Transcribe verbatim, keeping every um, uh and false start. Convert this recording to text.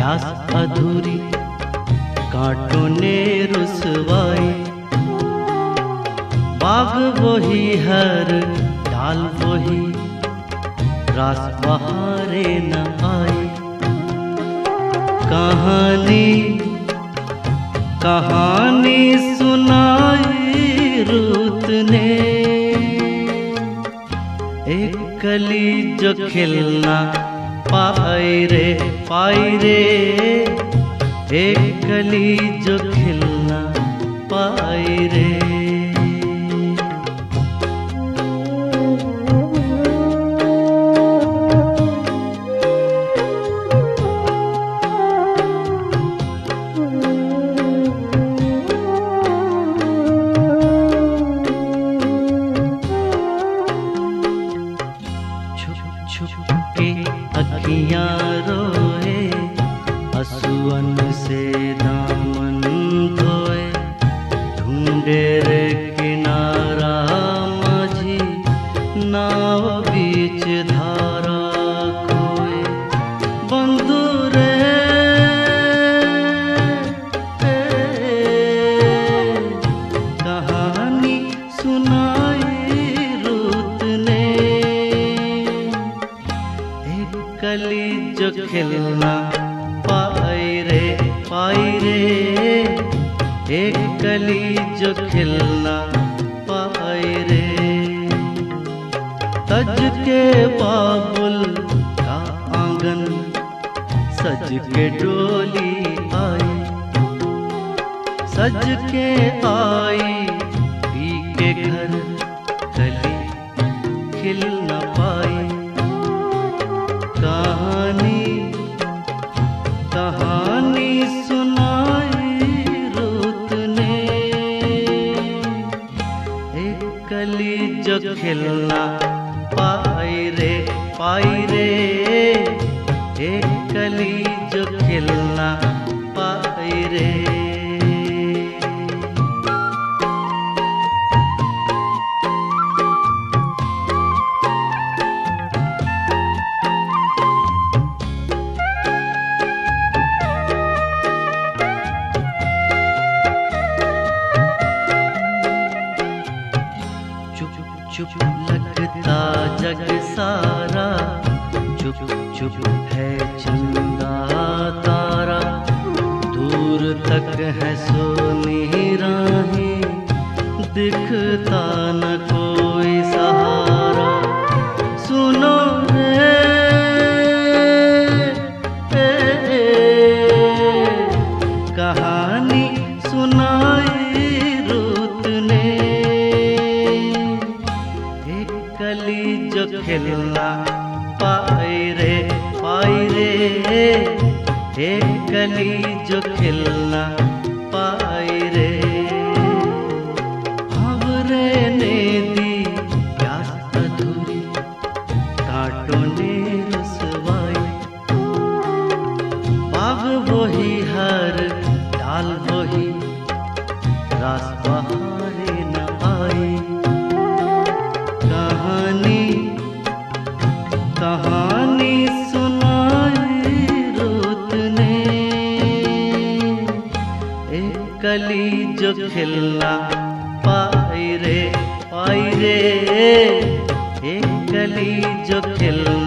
प्यास अधूरी कांटों ने रुसवाई। बाग वही हर डाल वही रास बहारे न आई। कहानी कहानी सुनाई रुत ने, एक कली जो खिलना पाई रे पाई रे, एक कली जो खिलना पाई रे। अखियाँ रोए असुअन से दामन धोए, ढूंढे रे किनारा माझी नाव बीच धारा खोए। बंधु रे कहानी सुनाई रुत ने, कली जो खिलना पाई रे पाई रे, एक कली जो खिलना पाई रे। तज के बाबुल का आंगन सज के डोली आई, सज के आई पी के घर कली खिल न पाई। कहानी कहानी सुनाई रुत ने, एक कली जो खिलना पाई रे पाई रे, एक कली जो खिलना पाई रे। चुप लगता जग सारा, चुप चुप है चंदा तारा, दूर तक है सोनी राहें, दिखता न कोई सहारा। सुनो रे ए, ए, कहानी सुनाई रुत ने, कली जो खिलना पाई रे पाई रे, एक कली जो खिलना पाई रे। भंवरे ने दी प्यास अधूरी कांटों ने रुसवाई। बाग वही हर डाल वही रास बहारे न आई। कहानी कहानी सुनाई रुत ने, एक कली जो खिलना पाई रे पाई रे, एक कली जो खिलना